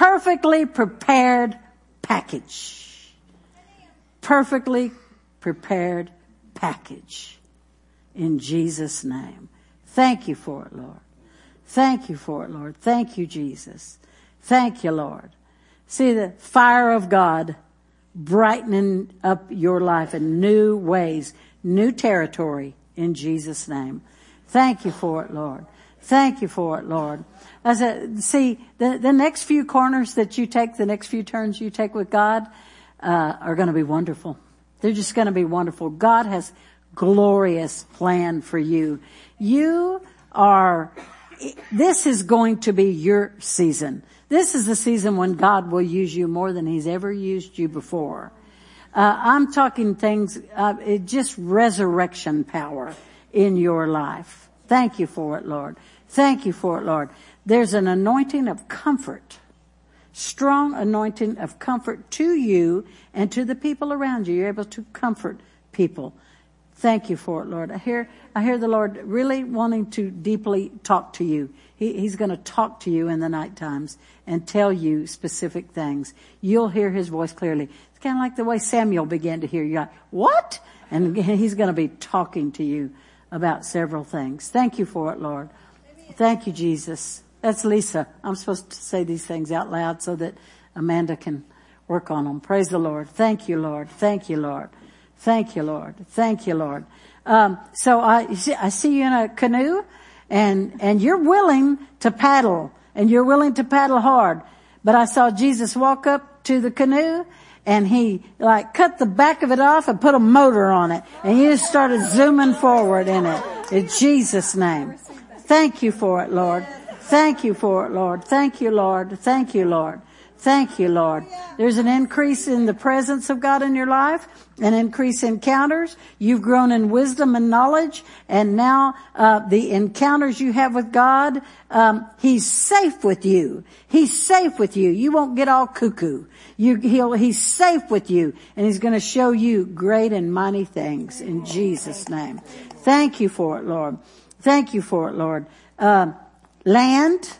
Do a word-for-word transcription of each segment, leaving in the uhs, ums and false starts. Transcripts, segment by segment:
perfectly prepared package. Perfectly prepared package. In Jesus' name. Thank you for it, Lord. Thank you for it, Lord. Thank you, Jesus. Thank you, Lord. See the fire of God brightening up your life in new ways, new territory in Jesus' name. Thank you for it, Lord. Thank you for it, Lord. I said, see, the, the next few corners that you take, the next few turns you take with God, uh, are going to be wonderful. They're just going to be wonderful. God has glorious plan for you. You are, this is going to be your season. This is the season when God will use you more than he's ever used you before. Uh, I'm talking things, uh, it just resurrection power in your life. Thank you for it, Lord. Thank you for it, Lord. There's an anointing of comfort, strong anointing of comfort to you and to the people around you. You're able to comfort people. Thank you for it, Lord. I hear, I hear the Lord really wanting to deeply talk to you. He, he's going to talk to you in the night times and tell you specific things. You'll hear his voice clearly. It's kind of like the way Samuel began to hear you. Like, what? And he's going to be talking to you about several things. Thank you for it, Lord. Thank you, Jesus. That's Lisa. I'm supposed to say these things out loud so that Amanda can work on them. Praise the Lord. Thank you, Lord. Thank you, Lord. Thank you, Lord. Thank you, Lord. Um, so I, you see, I see you in a canoe and, and you're willing to paddle and you're willing to paddle hard. But I saw Jesus walk up to the canoe and he like cut the back of it off and put a motor on it. And he just started zooming forward in it. In Jesus' name. Thank you for it, Lord. Thank you for it, Lord. Thank you, Lord. Thank you, Lord. Thank you, Lord. There's an increase in the presence of God in your life, an increase in encounters. You've grown in wisdom and knowledge, and now uh the encounters you have with God, um he's safe with you. He's safe with you. You won't get all cuckoo. You, he'll, he's safe with you, and he's going to show you great and mighty things in Jesus' name. Thank you for it, Lord. Thank you for it, Lord. Um, land,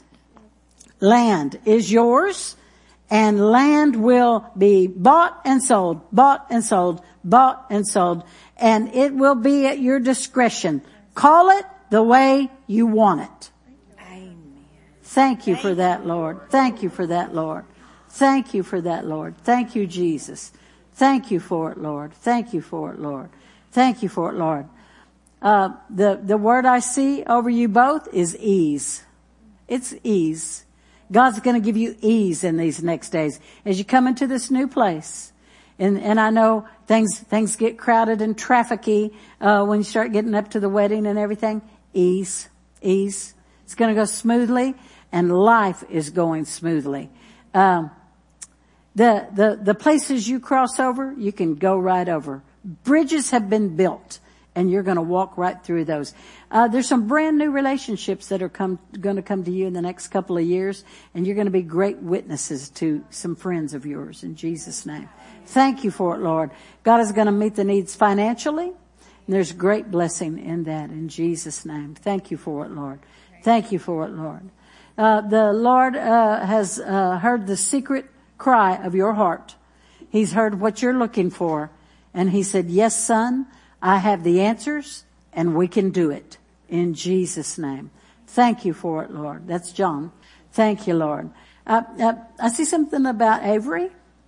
land is yours. And land will be bought and sold, bought and sold, bought and sold. And it will be at your discretion. Call it the way you want it. Amen. Thank you for that, Lord. Thank you for that, Lord. Thank you for that, Lord. Thank you, Jesus. Thank you for it, Lord. Thank you for it, Lord. Thank you for it, Lord. Uh, the, the word I see over you both is ease. It's ease. God's going to give you ease in these next days as you come into this new place. And, and I know things, things get crowded and trafficky, uh, when you start getting up to the wedding and everything. Ease, ease. It's going to go smoothly and life is going smoothly. Um, the, the, the places you cross over, you can go right over. Bridges have been built. And you're going to walk right through those. Uh, there's some brand new relationships that are come, going to come to you in the next couple of years. And you're going to be great witnesses to some friends of yours in Jesus' name. Thank you for it, Lord. God is going to meet the needs financially. And there's great blessing in that in Jesus' name. Thank you for it, Lord. Thank you for it, Lord. Uh, the Lord, uh, has, uh, heard the secret cry of your heart. He's heard what you're looking for. And he said, yes, son. I have the answers and we can do it in Jesus' name. Thank you for it, Lord. That's John. Thank you, Lord. Uh, uh, I see something about Avery.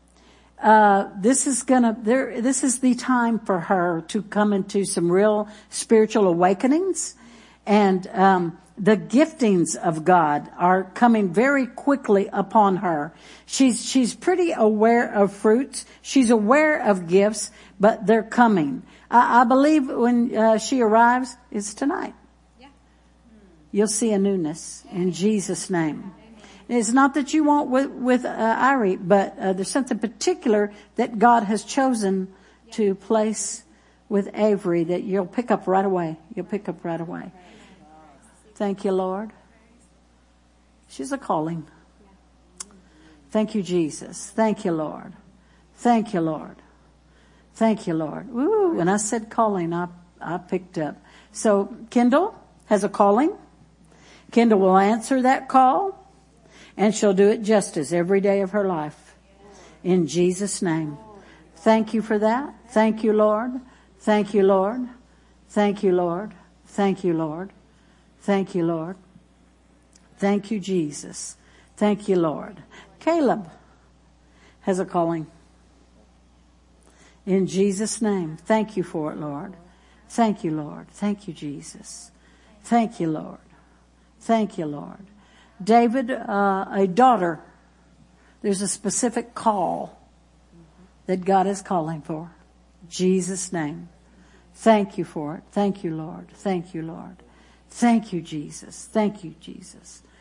Uh, this is gonna, there, this is the time for her to come into some real spiritual awakenings. And, um, the giftings of God are coming very quickly upon her. She's, she's pretty aware of fruits. She's aware of gifts, but they're coming. I, I believe when uh, she arrives, it's tonight. Yeah. You'll see a newness in Jesus' name. It's not that you won't with, with uh, Irie, but uh, there's something particular that God has chosen to place with Avery that you'll pick up right away. You'll pick up right away. Thank you, Lord. She's a calling. Thank you, Jesus. Thank you, Lord. Thank you, Lord. Thank you, Lord. Ooh, when I said calling, I, I picked up. So Kendall has a calling. Kendall will answer that call. And she'll do it justice every day of her life. In Jesus' name. Thank you for that. Thank you, Lord. Thank you, Lord. Thank you, Lord. Thank you, Lord. Thank you, Lord. Thank you, Jesus. Thank you, Lord. Caleb has a calling. In Jesus' name. Thank you for it, Lord. Thank you, Lord. Thank you, Jesus. Thank you, Lord. Thank you, Lord. David, uh, a daughter. There's a specific call that God is calling for. Jesus' name. Thank you for it. Thank you, Lord. Thank you, Lord. Thank you, Jesus. Thank you, Jesus.